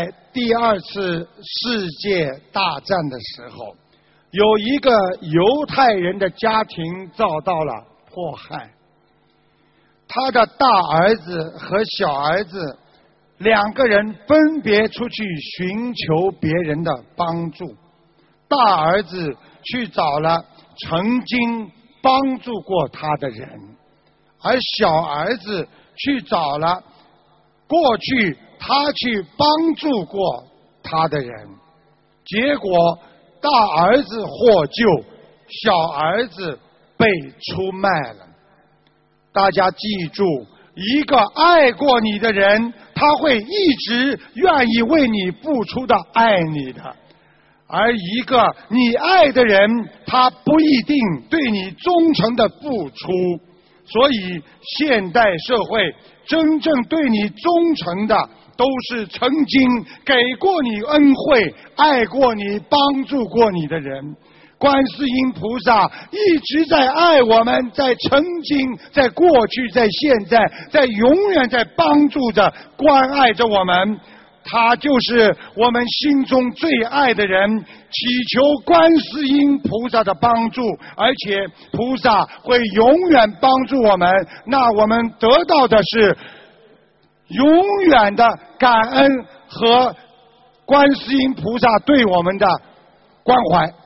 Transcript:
第二次世界大战的时候，有一个犹太人的家庭遭到了迫害，他的大儿子和小儿子两个人分别出去寻求别人的帮助。大儿子去找了曾经帮助过他的人，而小儿子去找了过去他去帮助过他的人。结果大儿子获救，小儿子被出卖了。大家记住，一个爱过你的人，他会一直愿意为你付出的爱你的。而一个你爱的人，他不一定对你忠诚的付出。所以现代社会真正对你忠诚的，都是曾经给过你恩惠、爱过你、帮助过你的人。观世音菩萨一直在爱我们，在曾经、在过去、在现在、在永远在帮助着、关爱着我们。他就是我们心中最爱的人，祈求观世音菩萨的帮助，而且菩萨会永远帮助我们。那我们得到的是永远的感恩和观世音菩萨对我们的关怀。